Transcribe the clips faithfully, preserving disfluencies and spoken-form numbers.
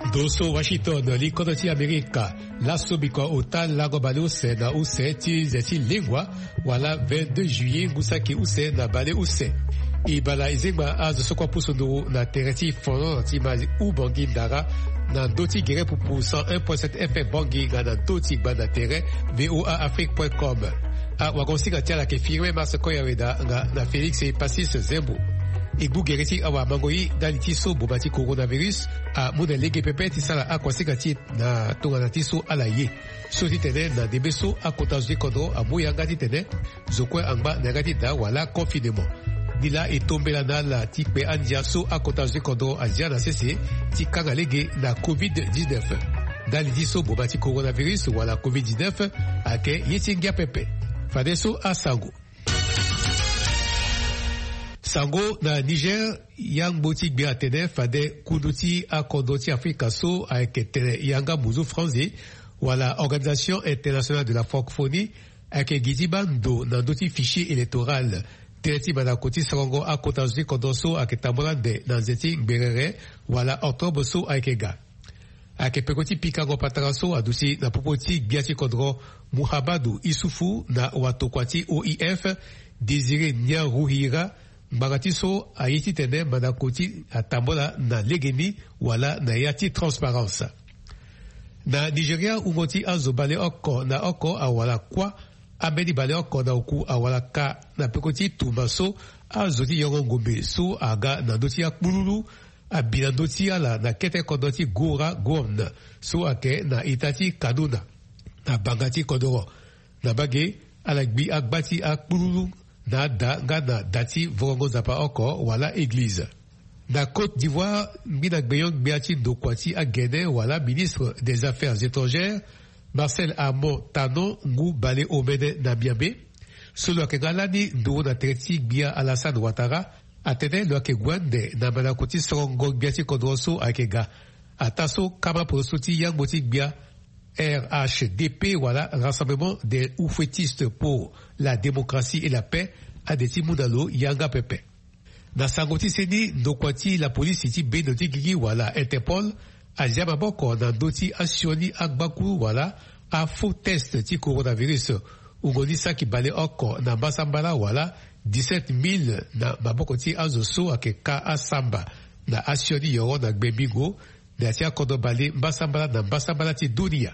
Doso Washington likonoti Amerika laso biko otal lago bale use na use ti zeti lingwa wala vingt-deux juillet ngusaki use na bale use ibala izema azo sokwa pusondo na tereti fono ti ma ubangi ndara na doti gere pupu cent un virgule sept F M bangi na doti banda tere v o a afrique point com a wakonsika tia la ke firme mas koyaweda na Félix et Passis Zembo Igbu gereti awa mangoyi daliti so bobati coronavirus a muna lege pepe ti sala a kwasika ti na tonga na ti so ala ye so ti tene na debe so a kontazo di kondo a moya nga ti tene zokwe angba na nga ti da wala confinement ni la e tombela na la ti kpe andia so a kontazo di kondo a zia na sese ti kanga lege na covid dix-neuf daliti so bobati coronavirus wala covid dix-neuf a ke ye ti ngia pepe fade so a sango Sango na Niger yang boti bia tene fade kuduti a kondoti Afrika so avec tene yanga muzu franzi wala Organisation internationale de la francophonie avec gidibando na doti fichier électoral teneti bana koti sango a kotazi kondoso avec tambolande na zeti berere wala octobre so avec ga avec pekoti pikango pataraso adusi na popoti biati kodro Muhammadu Isufu na watokwati O I F Désiré Nyaruhira Mbagati so ayiti tene manakoti atambola na legeni wala na yati transparence. Na Nigeria umoti azo bale oko na oko awala kwa amedi bale oko na oku awala ka na pekoti tumaso azoti yongo ngombe so aga na doti ya kululu abina doti ala na kete kodoti gora gomna so ake na itati kaduna na bangati kodoro na bage alagbi agbati akululu na da ngana dati vorongo zapa oko wala église. Na Côte d'Ivoire, Mbina Gbeyon Gbeati Dokwati Agene wala ministre des Affaires étrangères, Marcel Amon Tano Ngou Bale Omene Nabiabe, solo akengalani ndo na treti Bia Alassane Ouattara, atene lo akegwande na manakoti Sorongo Gbeati Kodroso akega, ataso kama prosoti yang moti Bia R H D P, voilà, Rassemblement des oufetistes pour la démocratie et la paix, à des Timounalo, Yanga Pepe. Dans Sangoti Seni, Nokwati, la police iti Benoti Gigi, voilà, Interpol, à Ziamaboko, dans Doti Asioni Agbaku, voilà, à faux test ti coronavirus, Ugonisa qui balait oko, na Basambala, voilà, dix-sept mille, na Mabokoti Azoso, ake Ka Asamba, na Asioni Yoro, na Gbebigo, na Tia Kodo Bale, Basambala, na Basambala ti Dunia.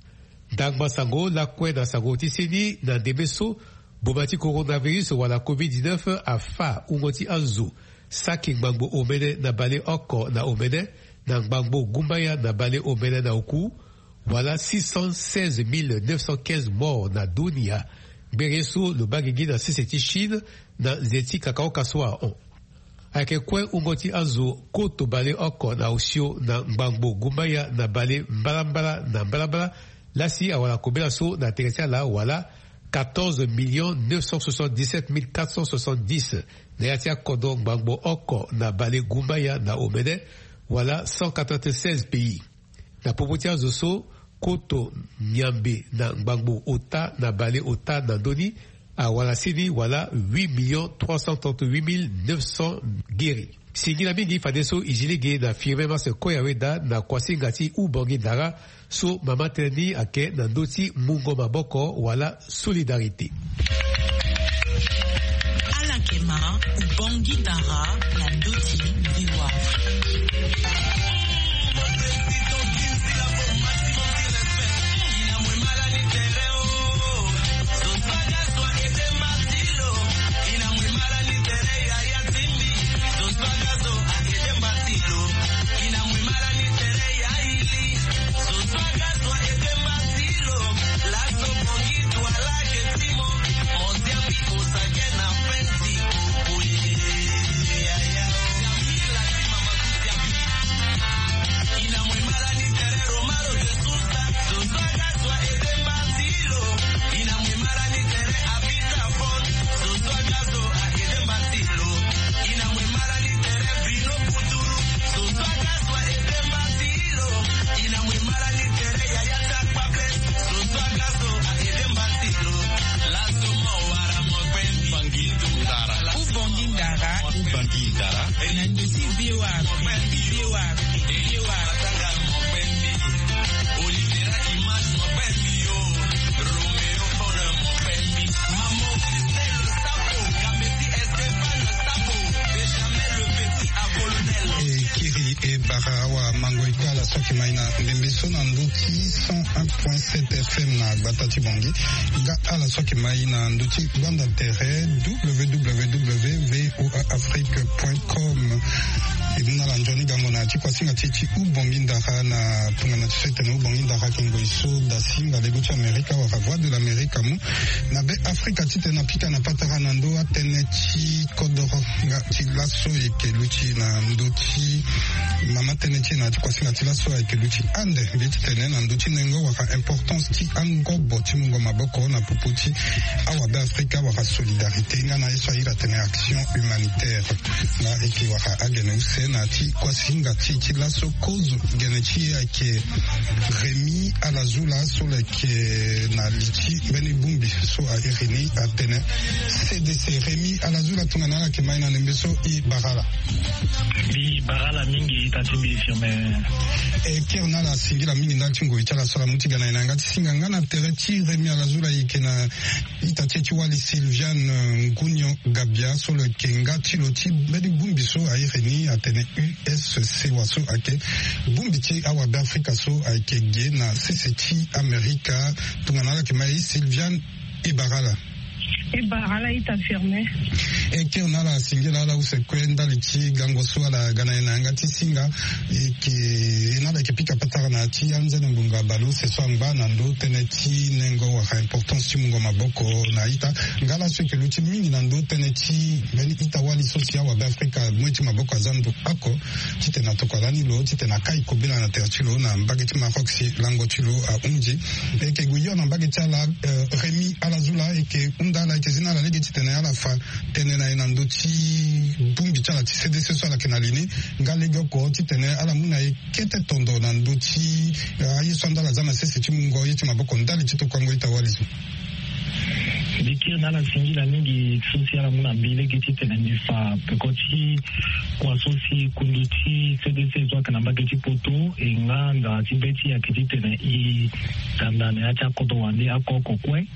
Dagba sango la kwe na sango tiseni na debeso bobati coronavirus wala covid dix-neuf a fa ungoti anzu saki ngbango omene na bale oko na omene na ngbango gumbaya na bale omene na oku wala six cent seize mille neuf cent quinze morts na dunia bereso le bagigi na siseti Chine na zeti kakao kaswa on ake kwe ungoti anzu koto bale oko na osio na ngbango gumbaya na bale mbalambala na mbalambala Lasi awala kobela so na teresia la wala quatorze millions neuf cent soixante-dix-sept mille quatre cent soixante-dix na yatia kodong bangbo oko na bale gumbaya na omene wala cent quatre-vingt-seize pays. Na popotia zoso koto nyambe na bangbo ota na bale ota na doni a wala sini wala huit millions trois cent trente-huit mille neuf cents guéris. Singila mingi fadeso ijilege na firme mas koyaweda na kwasingati ubangi dara so mama teni ake na doti mungo maboko wala solidarité. Alakema ubangi dara na doti biwa. Yeah, yeah. et Barawa Mangoika la soki maina ndembeso na nduti cent un point sept F M na Batati Bongi ga ala soki maina nduti banda terre w w w point v o a afrique point com ibuna la njoni gango na chikwa singa chichi ubongi ndaka na tunga na chete na ubongi ndaka kingo iso da singa lego cha Amerika wa voix de l'Amérique mu na be Afrika tite na pika na patara na ndo atene chi kodoro ga tilaso eke luchi na nduchi mama tene chi na chikwa singa tilaso eke luchi ande biti tene na nduchi nengo wa importance ti ango boti mungo maboko na pupuchi awa be Afrika wa solidarité nga na iso ira tene action humanitaire na eki wa agene use na ti kwa singa ti tilaso kozu gene chi ake Rémi Alazula so leke na lichi beni bumbi so a irini atene C D C Rémi Alazula tungana la kemaina nembeso i barala bi barala mingi tatimbi firme e ke ona la singira mingi ndati ngo itala sola mutiga na inanga singa ngana tereti Rémi Alazula ikena itachechi wali Sylviane Ngunyo Gabia so leke ngati loti beni bumbi so a irini atene U S C waso ake bumbi ti awa be Afrika so ake ge na C C T America tungana la kemai Sylviane Ibarala Ibarala itaffirme eke ona la singila la usekwenda lichi gangoso la gana inanga tisinga eke ina la kepika patara na ti anza ngunga balu se swamba na ndo teneti nengo wa importance ti mungo maboko na ita ngala so ke luchi mingi na ndo teneti beni ita wali sosia wa Afrika mweti maboko azando ako tite na tokolani lo tite na kai kobina na tertilo na mbageti maroxi lango tilo a unji eke guyo na mbageti la Rémi Alazula eke undala eke zina la lege tite na ala fa tene na ina nduti bumbi chala ti C D C so la kenalini ngalege ko titene ala muna e kete tondo na nduti ayi sonda la zama sese ti mungo yiti maboko ndali chito kwango itawalizo dikir na la singila mingi social muna mbile geti tene nifa pekoti kwa sosi kunduti C D C zo kana bageti poto e nganga tibeti ya kiti tene i tandane acha kodo wande akoko kwe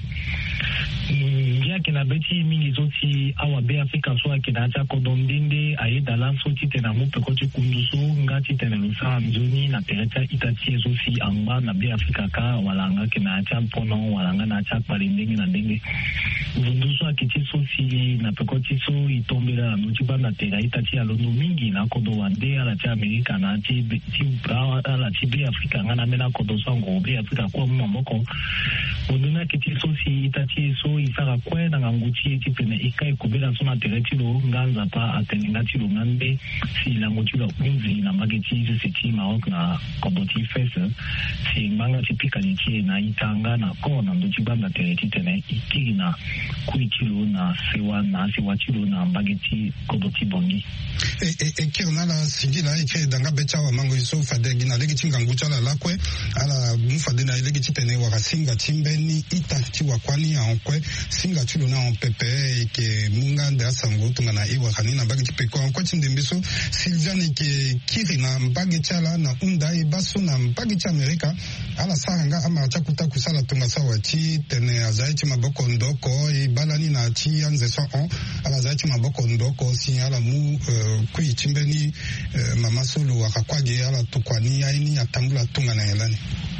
ngia kina beti mingi zoti awa be Afrika so akina acha kodondende aye dalan so titena mu pekoti kunduso ngati tene lusa nzoni na tereta itati zosi anga na be Afrika ka walanga kina acha pono walanga na acha palindenge na ndenge vunduso akiti sosi na pekoti so itombela nuti bana tera itati alono mingi na kodo wande ala cha Amerika na ti ti bra ala ti be Afrika ngana mena kodo sango be Afrika kwa mmoko oduna kiti sosi itati so isara kwe na nganguchi eti pene ikai kubela sona teretilo nganza pa ateninga tilo ngande si la motula unzi na mageti sisi maok na koboti fesa si manga tipika nichi na itanga na kona nduchi banda tereti tene ikiri na kuichilo na sewa na sewa chilo na mageti koboti bongi e e e kirna la sigila ike danga becha wa mango iso fadegi na legi chingangucha la lakwe ala mufade na legi chitene wakasinga chimbeni itati wakwani ya onkwe singa chulo na pepe ke munga de asango tunga na iwa kanina bagi tipeko en kwati ndembeso Sylviane ke kiri na mbagi chala na unda e baso na mbagi cha Amerika ala sanga ama chakuta kusala tunga sawa chi tene azaiti maboko ndoko e balani na chi anze so on ala azaiti maboko ndoko si ala mu uh, kui chimbeni uh, mama solo wakakwaje ala tukwani aini atambula tunga na elani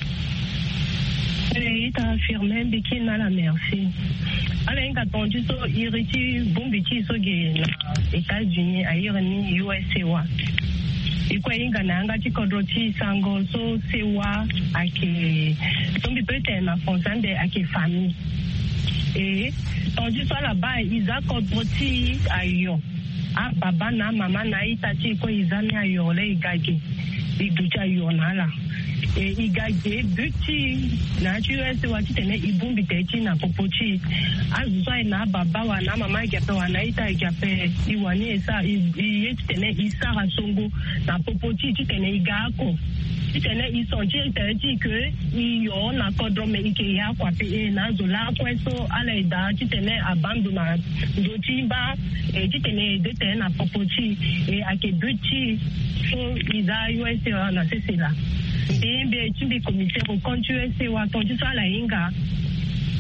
ita affirmé biki na la merci ala inga tonji so iriti bumbi chi so ge na États-Unis ayira ni U S A wa iko inga na anga chi kodroti sango so sewa ake tombi pete na fonsande ake famille et tonji so la ba iza kodroti ayo a baba na mama na itati ko izami ayo le igage iduja yo nala e igage buti na U S wa tene ibumbi techi na popochi azuzwa na baba wa na mama gape wa na ita gape iwani esa iye tene isa rasongo na popochi tene igako tene isonje techi ke iyo na kodrome ike ya kwa pe na zola kweso ala ida tene abandona dochimba e tene de tene na popochi e ake buti so ida U S A na sesela Bembe chimbi comité au compte U S A wa tonji sala inga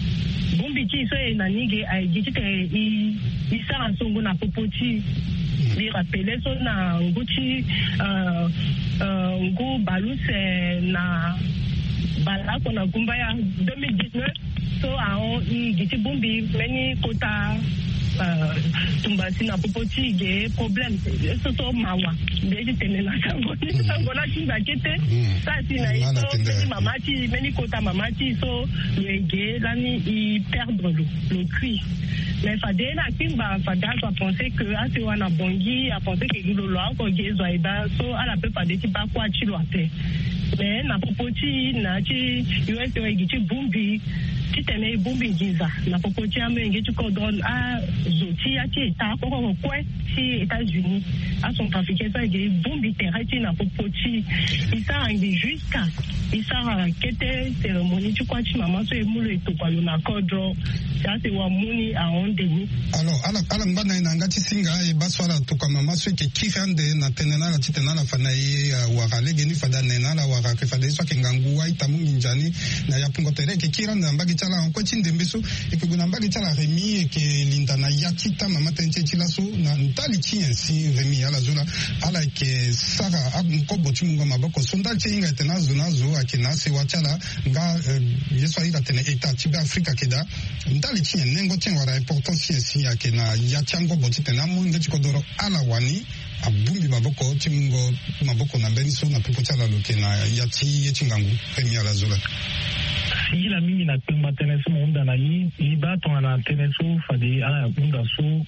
bumbi chi so na nige ai gitite i isara songo na popoti li rappeler so na nguchi uh, uh, ngu baluse na bala kona gumba ya deux mille dix-neuf so ao i giti bumbi meni kota uh, tumbasi na popoti ge problem so so mawa beji tenela sango sango na chinga kete sa sina iso meni mamachi meni kota mamachi so le ge lani i perdre le, le cri. Mais Fadela Kimba Fadela a pensé que à ce wana bongi a pensé que le loi ko gezo eba so ala pe pa de ti ba kwa chi loate. Mais na popoti na chi U S A gichi bumbi ti tene bumbi giza na popoti ame ngechi ko don a zoti ya ti ta ko ko kwe ti États-Unis a son trafiqué ça ge bumbi terati na popoti isa angi jusqu'à isa kete cérémonie tu kwa chi mama so emulo to kwa na kodro ça c'est wa muni a ondeni. Alors ala ala ngana ina ngati singa e baswala to kwa mama so ke kirande na tenena la titena la fana ye wa galege ni fada nena la wa ka fada so ke ngangu wa itamu njani na ya pungo tere ke kiranda mbagi chala on ko chindembeso e ke guna mbagi chala remi e ke linda na yatita mama tenche chilaso na ntali chinsi remi ala zula ala ke sara ko botu ngo maboko sonda chinga tena zuna zo akina se wachala nga yeso ira tene eta tiba Afrika keda ntali chin nengo tin wara importance si akina yachango botu tena mu ngeti kodoro ala wani abumbi maboko timungo maboko na mbeni so na pupochala lokena yati yechingangu remi ala zula singila mingi na pemba teneso munda na yi iba tona teneso fade ala munda so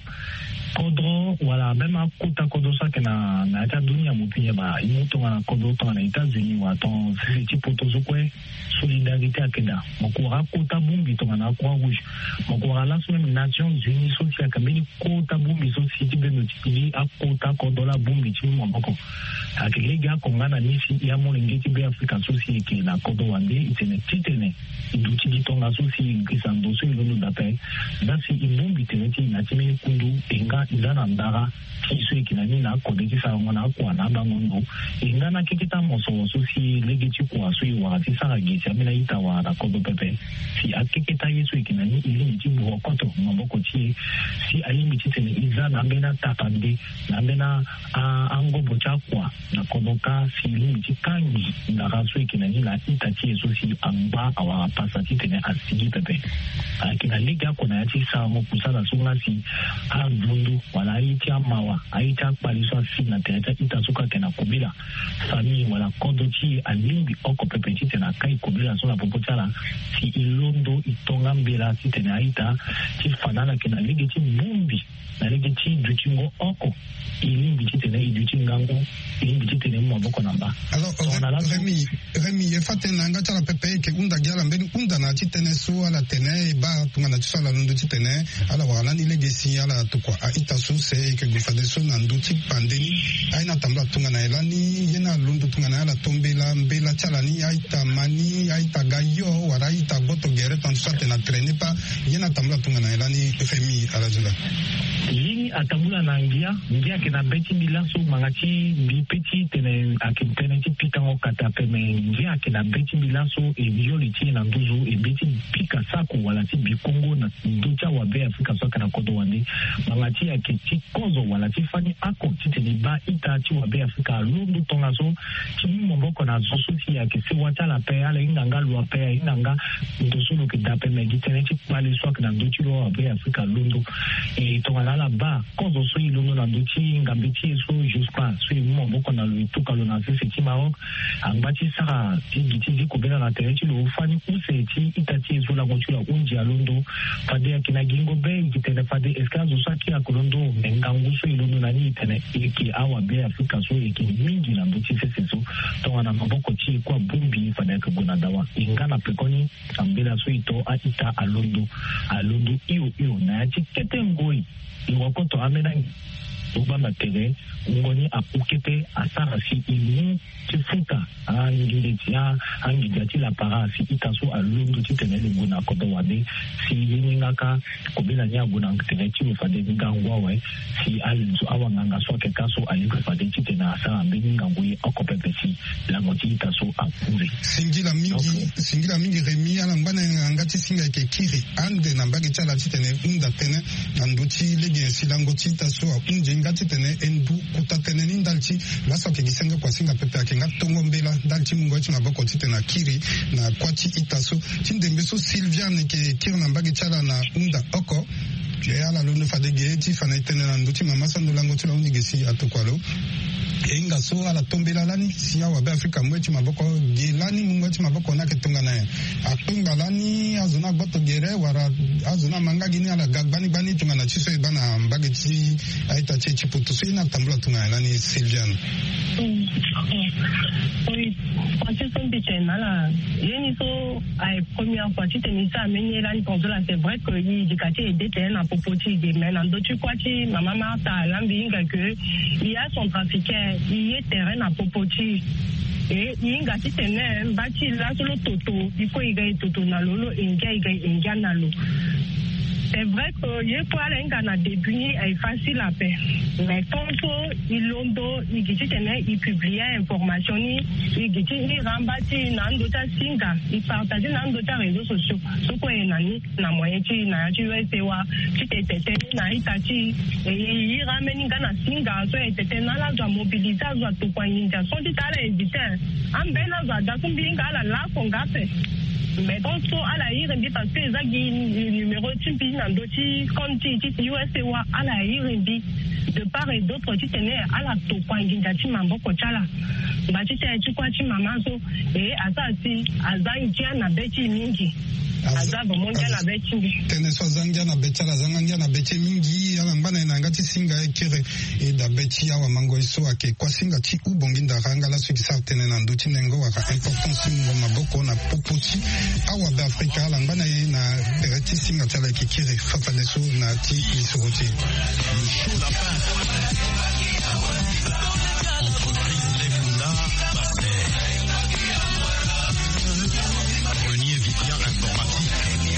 kodro wala mema kuta kodo sa kena na ta dunia mupia ba imuto na kodo to na États-Unis wa ton c'est tipo to zokwe solidarité akenda mokora kota bumbi to na kwa rouge mokora la même Nations Unies socia kameni kota bumbi so siti beno tili akota kodo la bumbi ti mo moko akilega kongana nisi ya mo ngeti be Africa soci ke na kodo wande itene titene iduti ditonga soci gisando so ilono data dasi ibumbi teneti na timi kundu enga izana ndara kiso ikinani na kodeki sa ngona kwa na bangondo ingana kikita moso soci legeti kwa so iwa ti sara gisi amina itawa na kodo pepe si akikita yeso ikinani ili njibu wakoto maboko ti si alimi titene izana mbena tapande na mbena ango bocha kwa na kodoka si ili tikangi na raso ikinani na itati yeso si amba awa pasa titene asigi pepe akina liga kuna yati sa mo kusala sunga si avundu wala aiti amawa aiti akpaliswa si na tereta itasuka kena kubila fami wala kodo chi alimbi oko pepe titena kai kubila sona popochala si ilondo itonga mbela titene aita ti fanana kena ligi ti mumbi na ligi ti dutingo oko ilimbi titene idutingango ilimbi titene maboko namba. Alors Rémi Rémi e fatena ngata la pepe ke unda gyala mbeni unda na titene so ala tene ba tunga na tsala londo titene ala wala ni legacy ala to kwa aita so se ke gufade so na nduti pandeni aina tambla tunga na elani yena londo tunga na ala tombela mbela chala ni aita mani aita gayo wala aita goto gere tan so tena traîner pas yena tambla tunga na elani Rémi ala zula lini atambula na ngia ngia kena beti milaso mangati bipeti tene akitene ti pitango kata peme ngia kena beti milaso e bioli ti na nduzu e beti pika sako wala ti bikongo na nducha wa be Afrika so kana kodo wande mangati akiti kozo wala ti fani ako ti tene ba ita ti wa be Afrika lundu tonga so ti mboko na so so ti akisi wata la pe ala inganga lwa pe inganga ndusu lo kidape me gitene ti kwale so kana nduchi lo wa be Afrika lundu e tonga la ba kozo so ilono na nduchi ngambiti so jusqu'à so mboko na lo tuka lo na se ti Maroc ambati sara ti giti di kubela na tereti lo fani use ti itati so la gochula unji alundo fade akina gingo be gitene fade eskazo saki akolondo ngangu so ilono na ni tene iki awa be Afrika so iki mingi na nduchi sese so to na maboko ti kwa bumbi fade ka gona dawa ingana pekoni ambela so ito atita alundo alundo iyo iyo na ti ketengoi iwakoto amena ubamba tere ngoni apukete asara si imu tifuta anginde tia anginde ti la para si itaso alundu ti tenele bona kodo wade si yiningaka kobela nya bona tere ti fade ngangwa we si alzu awanganga so ke kaso aliko fade ti tena asara mbeni ngangwe okopepe si la ngoti itaso apure singila mingi singila mingi Rémi ala mbana ngati singa ke kiri ande na mbagi chala ti tene unda tene anduti lege si langoti itaso unje ngati tene endu kutatene ni ndalchi laso ke gisenga kwa singa pepe akenga tongo mbela ndalchi mungo echi maboko titena kiri na kwati itaso tindembeso Sylviane ke kirna mbagi chala na unda oko ya la londo fadege eti fana itene na nduti mama sando lango tula unigesi atokwalo enga so ala tombela lani siya wa be Afrika mwechi maboko gelani mwechi maboko na ketunga naye atunga lani azuna boto gere wara azuna manga gini ala gagbani bani tunga na chiso ibana mbage chi aita chechi putu so ina tambula tunga lani Sylviane. Oui, quand tu son bitchen là, yeni so ay première fois tu t'es mis ça amener là pour cela c'est vrai que il dit que tu détenu à popoti de mais dans d'autres quoi tu maman Martha l'ambinga que il y a son trafiquant il est terrain à popoti et il y a qui tenait bâti là sur le toto il faut y gagner toto na lolo inga inga na lo. C'est vrai que il faut aller en début est facile à faire. Mais quand il londo, il dit il publiait information, il dit il rembati dans d'autres singa, il partage dans d'autres réseaux sociaux. Ce qu'on est nani, na moyen tu na tu veux savoir, tu t'es t'es na itati et il ramène dans singa, so et t'es na la mobiliser za to kwa inja. So tu t'as évité. Am bena za da kumbinga la la kongape. Mais donc, à la I R M B, parce que les gens numéro Timpi, Nandoti, Conti, U S A W A, à la I R M B, de part et d'autre, tu tenais à la Topa, Ngindati, Mambo, Kochala. Bah, tu t'es, tu crois, tu m'as et à ça, si, à Zangia, na Betty Mingi. Azabo monja na Betty. Tene so Zangia na Betty, la Zangia na Betty Mingi, à l'ambana, Nangati Singa, Kere, et da Betty, Awa Mango, so, à Ke, Kwasinga, Ti, ou Bonginda, Rangala, ceux qui savent, Tene, Nandoti, Nengo, à importance, Maboko, na Popoti. Awa be Afrika lambana ye na pereti singa tala kikire fafaleso na ti isoroti. Renier Vitia informatique.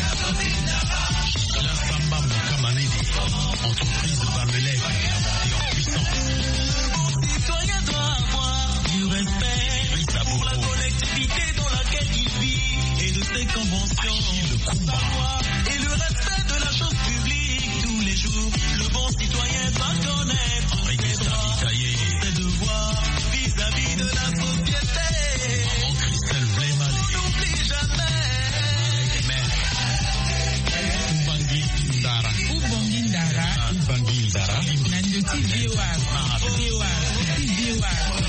La Samba Mokamanedi, entreprise de Bamelec, montée en puissance. Citoyen doit avoir du respect pour la collectivité dans laquelle il vit. Et de ses conventions, sa loi et le respect de la chose publique tous les jours. Le bon citoyen doit connaître ses droits, ses devoirs vis-à-vis de la société. Maman Christelle Vlemal. N'oublie jamais. Ubangi Ndara. Ubangi Ndara. Ubangi Ndara. Nandoti Biwa. Biwa. Biwa.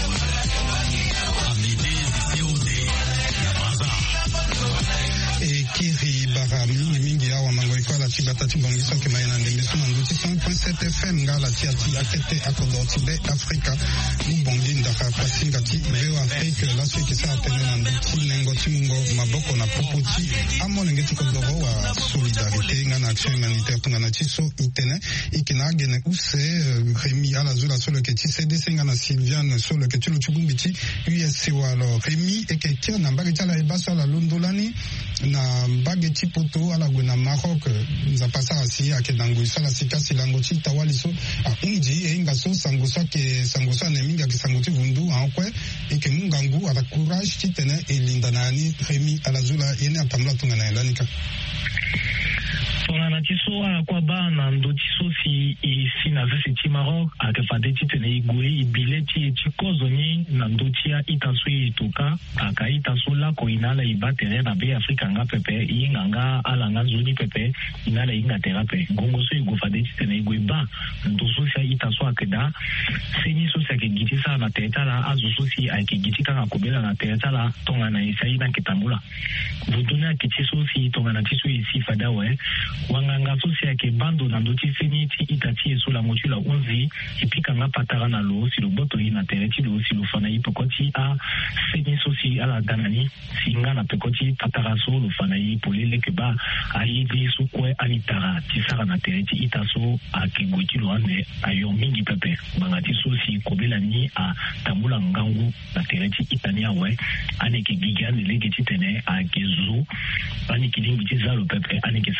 Kiri Barami mingi awa mango ikola chibata chibongiso ke maina ndembeso nanduti cent point sept F M ngala tiati akete akodoti be Afrika mbongi ndaka pasinga ti veo Afrika la sui kisa atene nanduti nengo timungo maboko na popoti amo nengeti kodoro wa solidarité ngana action humanitaire tungana chiso itene ikina gene use Rémi ala zula solo ke ti C D C ngana Sylviane solo ke tulo chubumbiti U S C wa alors Rémi eke tia na mbagi tala ebaso la londolani na mbageti poto ala gwena Maroc nza pasa asi ake dango sala sika silango ti tawaliso a unji e ngaso sangosa ke sangosa ne minga ke sangoti vundu ankwe e ke mungangu ata courage ti tene e lindanani Rémi alazula yene atamla tungana elanika tongana ti so ala kuâ ba na ndo ti so si e si na vese ti Maroc ayeke fade ti tene e gue e bile ti e ti kozo ni na ndö ti aita so e toka ayeke aita so lako e na ala e ba tere na be Afrika nga pepe e hinga nga ala nga nzoni pepe e na ala e hinga tere ape ngongo so e gue fade ti tene e gue ba ndö so si aita so ayeke da seni so si ayeke gi ti sara na tere ti ala azo so si ayeke gi ti kaka kobela na tere ti ala tongana e si aye na yeke tambula vutu ni ayeke ti so si tongana ti so e si fade awe wanganga so si ayeke bando na ndö ti seni ti ita ti e so lango ti lo hunzi e pika nga patara na lo si lo boto ye na tere ti lo si lo fa na ye peko ti a seni so si ala dana ni si nga na peko ti patara so lo fa na ye pole leke ba aye li so kue ani tara ti sara na tere ti ita so ayeke gue ti lo ande ayo mingi pepe gbanga ti so si kobela ni atambula ngangu na tere ti ita ni awe ani yeke gigi ande lege ti tene ayeke zo ani yeke lingbi ti za lo pepe ani yeke sara ngangu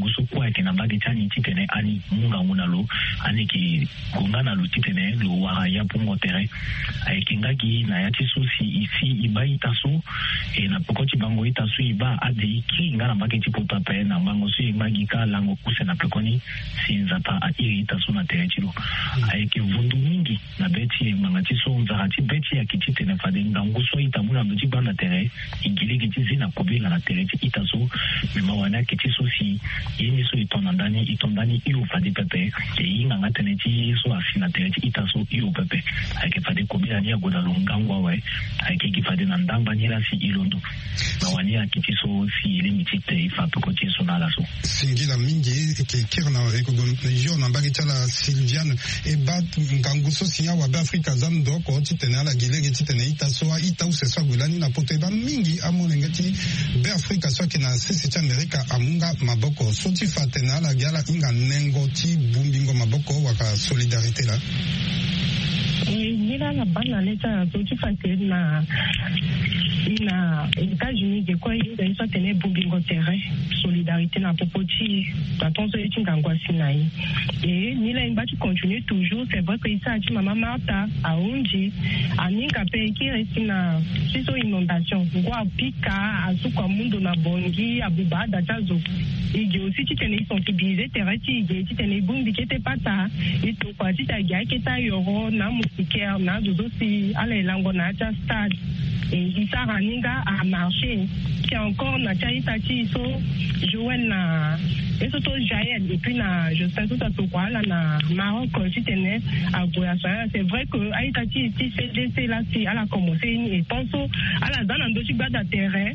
nguso kwa ke namba ke tani titene ani munga nguna lo ani ki kungana lo titene lo wa ya pungo tere ai kingaki na ya tisusi ifi ibai taso e na pokoti bango itasu iba ade ki ngana mbake tipota pe na bango su magika lango kuse na pekoni sinzata a iri taso na tere chilo ai ki vundu mingi na beti mangati so nzahati beti ya kititene fade nganguso itamuna mji bana tere ingili kitizi na kobila na tere itaso memawana kitiso si yini so itonandani itondani iyo fade pepe e inga ngatene ti so asina tere itaso iyo pepe ai ke fade kobila ni agoda longangwa we ai ke fade na ndamba ni la si ilondo mawani ya kitiso si limiti te fa peko ti so na la so singila mingi ke kirna eko jo na mbagi tala Sylviane e bat nganguso sinya wa Afrika zando ko titene ala gilege titene itaso ita usesa gulani na poteba mingi amonengeti be Afrika so kina sisi cha Amerika amunga maboko soti fatena la gala inga nengo ti bumbingo maboko waka solidarité la nila na bana leta soti fatena ina États-Unis de quoi il y a tene bumbingo terrain solidarité na popoti tatonso eti ngangwa sinai et nila imbati continue toujours c'est vrai que isa ati mama Martha aunji aninga pe ki resina siso inondation ngwa pika asuka mundo na bongi abubada tazo ige aussi ti tene sensibiliser terrain ti ige ti tene bumbi kete pata ito kwa ti ta gya keta yoro na musiker na zozo si ala elango na ta stade et isa raninga a marché qui encore na chaita ti so Joël na et surtout Jaël et puis na je sais tout à tout quoi là na Maroc si tenait à Goyasoya c'est vrai que Aïta ti ti C D C là si elle a commencé et penso à la dans ando ti bada terrain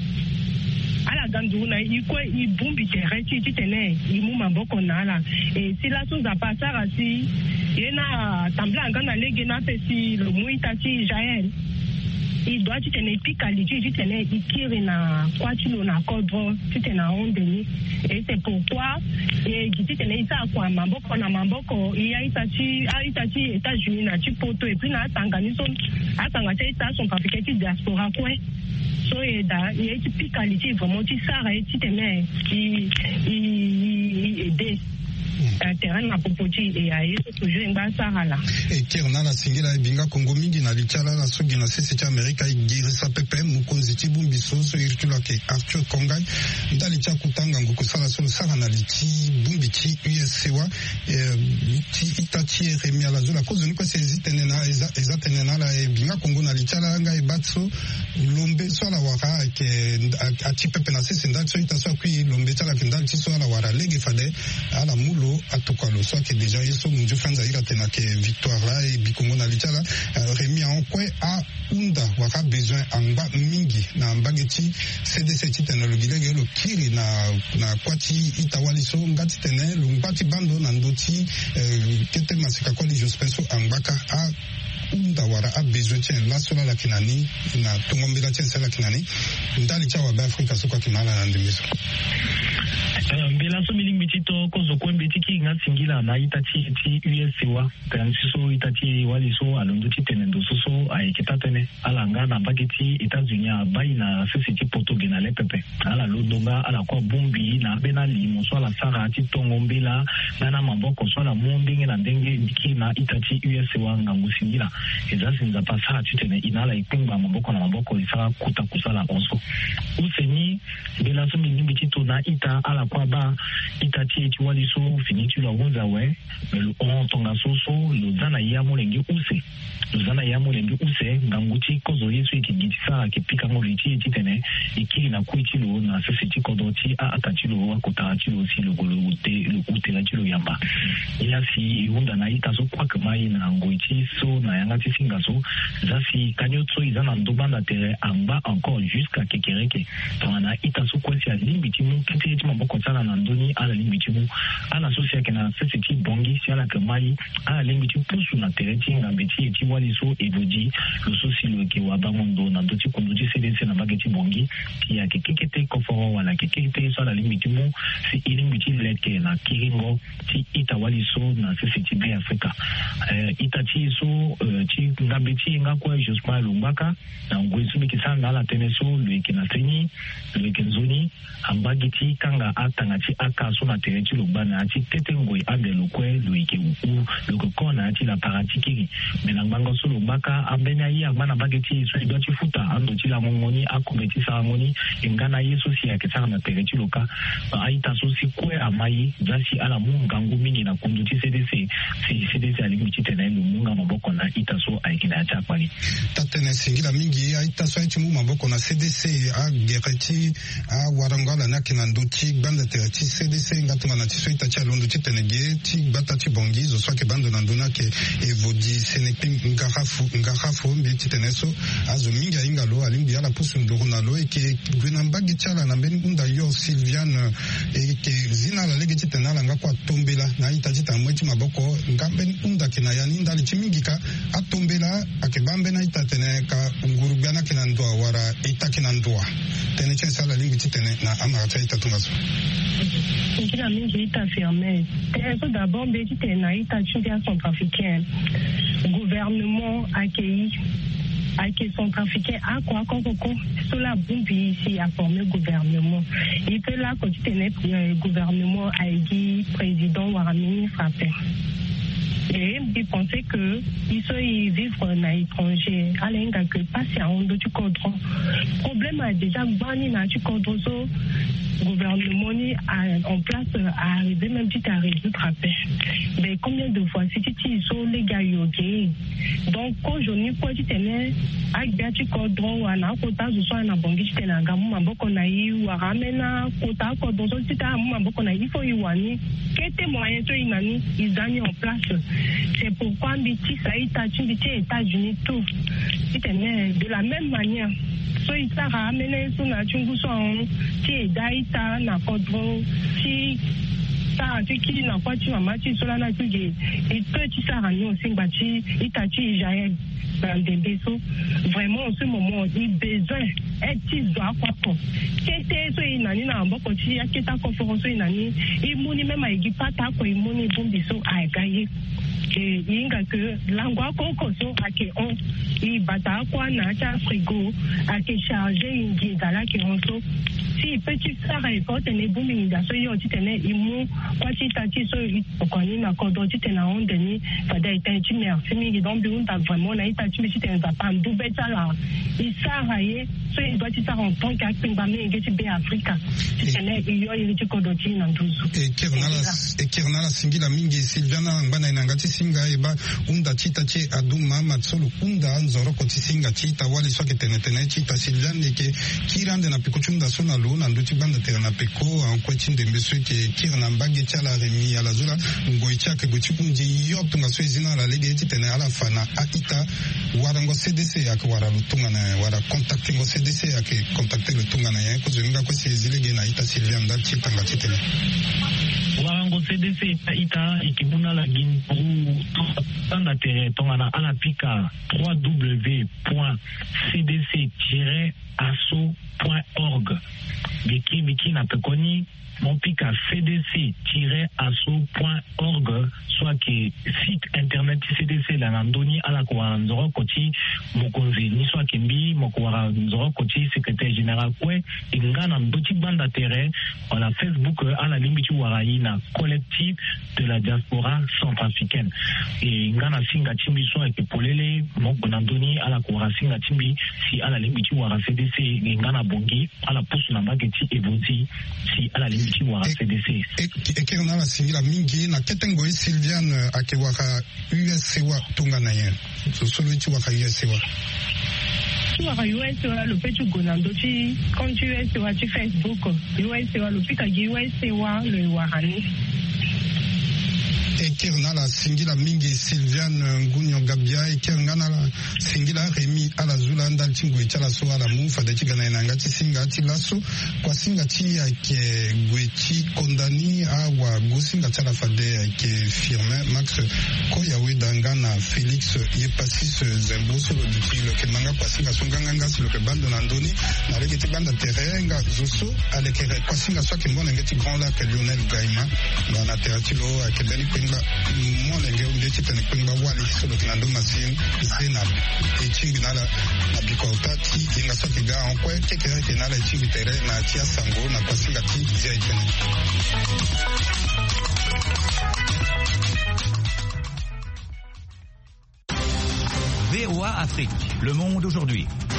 à la ganduna iko i bumbi terrain ti ti tenait i mu maboko na la et si la chose a passé si yena tambla ngana lege na pesi le muita ti Jaël il doit tu tenir picali tu tenir ikiri na kwatilo na kodro tu tenir ondeni et c'est pourquoi et tu tenir ça kwa mamboko na mamboko il y a itati a itati États-Unis na tu poto et puis na tanganiso atanga ta son papier diaspora quoi so et da il y a tu picali tu vraiment tu sara et tu tenir qui il aider terrain na popoti e ayi toujours ngba sahara e kirna la singila binga Kongo mingi na lichala la sogi na sisi cha Amerika igirisa pepe mukonzi tibumbi soso irtula ke Arthur Kongai ndali cha kutanga ngukusala solo sara na lichi bumbi chi U S C wa ti itati remia la zola kozo niko sezi tenena eza tenena la binga Kongo na lichala nga e batso lombe so la wara ke ati pepe na sisi ndali so itaso kui lombe chala kendali ti so la wara lege fade ala mulo atukalo so que déjà yeso munju fanza ira tena ke victoire là et bikongo na litala remis en quoi a unda waka besoin amba mingi na mbageti C D C technologie lege lo kiri na na kwati itawali so ngati tene lo ngati bando na ndoti kete masika kwali je pense ambaka a unda wara a besoin tien la sola la kinani na tungombela tien sala kinani ndali chawa ba Afrika so kwa kinala na ndimiso mbela so milingi tito kozo kwembe tiki nga singila na itati ti U S wa transiso itati wali so alondo ti tenendo so so ai kitatene ala nga na bageti États-Unis bai na sisi poto gena le pepe ala lodonga ala kwa bumbi na bena limo so ala sara ti tongombela na maboko so ala mondinge na ndenge diki na itati U S wa nga ngusingila eza sinza pasa ti tene inala ipinga maboko na maboko isa kuta kusala onso useni mbela so milingi tito na ita ala kwa ba itati eti wali so finitu la wonza we le on tonga soso lo zana ya molenge use lo zana ya molenge use nganguti kozo yesu ikigitisa kipika ngoliti eti tene ikiri na kuiti lo na sesiti kodoti a atati lo akota ati lo si lo golo ute lo ute la tilo yamba ila si wonda na ita so kwa kamai na ngoiti so na yanga ti singa so za si kanyotso izana ndobanda tere amba encore jusqu'à kekereke tona ita so kwa si alimbiti mu kete eti maboko sana na ndoni ala limbiti mu ala so si akena sesiti bongi si ala kamai ala limbiti pusu na tere ti ngambeti eti wali so ebodi lo so si lo ke wa bangondo na ndoti konduti C D C na bageti bongi ti ya kekete koforo wala kekete so ala limbiti mu si ilimbiti leke na kiringo ti ita wali so na sesiti be Afrika ita ti so chi ngabeti ngakwa justement lumbaka na ngwesu bikisana la teneso luikinateni luikinzoni ambagiti kanga atanga chi akaso na terechi lubana chi tetengwe ande lukwe luike u lukona chi la paratiki menangbango so lumbaka ambenya yi agana bageti so idoti futa ando chi la mongoni akometi sa ngoni ingana yeso si aketsana na terechi luka aita so si kwe amai zasi ala mungangu mingi na kunduti C D C si C D C alimiti tena munga maboko na ita so aikina chapali tatene singira mingi aita so aichi mu maboko na C D C a gereti a warangala na kinanduti banda tereti C D C ngatunga na tiso ita cha londo titenege ti batati bongi zo so ke bando na ndona ke evodi senepe ngarafu ngarafu mbi titeneso azo mingi inga lo alimbi ala pusu ndoro na lo eke gwenambagi chala na mbeni unda yo Sylviane eke zina la lege titenala ngakwa tombela na ita tita mweti maboko ngambeni unda kina yani ndali chimingika atombela akebambe na ita tene ka ngurugana kina ndoa wara ita kina ndoa tene chensa la lingi titene na amara ita tungaso Kila mingi ita fermé. Tout d'abord, béjite na ita chundia centrafricaine. Gouvernement accueilli. Avec centrafricain à quoi qu'on sur la bombe ici a formé gouvernement. Et que là, quand tu tenais le gouvernement a dit président ou ministre frappé. Et ils pensaient que ils sont vivre dans l'étranger. Alors, que passer en dehors du cadre. Problème a déjà banni dans du cadre. Gouvernement en place a arrivé même si tu as résoudre après. Mais combien de fois si tu sont les gars yogués. Donc aujourd'hui quoi tu tenais avec bien tu cadre ou na kota je sois na bongi tu tenais ngamu maboko na yi ou ramena kota ko donc si tu as maboko na il faut y wani quel moyen tu inani ils ont mis en place. C'est pourquoi biti ça ita tu biti États-Unis tout. Tu tenais de la même manière. So ita ramena so na chungu so ti daita na kodro ti ta ti ki na kwa ti mama ti so la na ti ge et peut ti sa ranyo simba ti ita ti jaye dans des beso vraiment en ce moment il besoin et ti doit quoi ko kete so inani na mboko ti aketa conférence inani imuni même aigi pata ko imuni bumbi so aigaye et inga que langwa koko so ake on i bata kwa na cha frigo ake charger ingi dala ke onso si petit ça récolte ne bumi da so yo ti tene imu kwa ti ta ti so ko ni na ko do ti tene on deni fada ita ti merci mi donc bi on ta vraiment na ita ti mi ti tene za pa ndube tala i ça raye so il doit ti ça en tant qu'acting ba mi ngi ti be Africa ti tene iyo ili ti ko do ti na nduzu e kirnala e kirnala singila mingi Sylviana ngana ina ngati singa eba unda chita che aduma matsolo unda nzoro ko ti singa chita wali so ke tene tene chita Sylviane ke kirande na pikuchunda sona na nduti banda terana peko en kweti ndembe so ke kirna mbagi chala remi ala zula ngoicha ke buti kunji yoto nga so izina la lege eti tene ala fana aita warango C D C ak wara lutunga na wara contacting ngo C D C ak contacter lutunga na yako zinga ko se zilege na ita Sylvia nda chitanga chitele warango C D C ita ikibuna la gin pour tanda tere tongana ala pika w w w point c d c tiret asso point org biki biki na pekoni mon pika c d c tiret asso point org soit que site internet C D C la nandoni ala kwa nzoro koti mokonzi ni soit kembi mokwa nzoro koti secrétaire général kwe ingana mboti banda terrain wala Facebook ala limbichi waraina collectif de la diaspora centrafricaine et ngana singa chimbi so et polele moko nandoni ala kwa singa chimbi si ala limbichi wara C D C ngana bongi ala pusu na mageti evoti si ala limbichi wara C D C e ke ona la singila mingi na ketengo Sylviane akewaka U S C wa tunga na yen so solo ti waka U S C wa tu waka U S C wa lo pe tu gonando ti compte U S C wa ti Facebook U S C wa lo pika gi U S C wa lo wahani ekirna la singila mingi Sylviane Ngunyo Gabia ekirna la singila Remi ala zula ndal tingo ichala so ala mufa de chigana ina ngati singa ati laso kwa singa ti ya ke gwechi kondani awa gosinga chala fade ke firme Max ko yawe dangana Felix yepasis zemboso lo duti lo ke manga kwa singa songanga ngasi lo ke bando na ndoni na leke ti banda terenga zoso ale ke kwa singa so ke mbona ngati grand la ke Lionel Gaima na teatilo ke beni kpengba molenge nde ti tene kpengba wali so lo tene ando masin zena e chingi nala na bikota ti inga so ki ga onkwe keke ke nala chingi tere na tia sango na kwasinga ti zia itene. V O A Afrique, le monde aujourd'hui.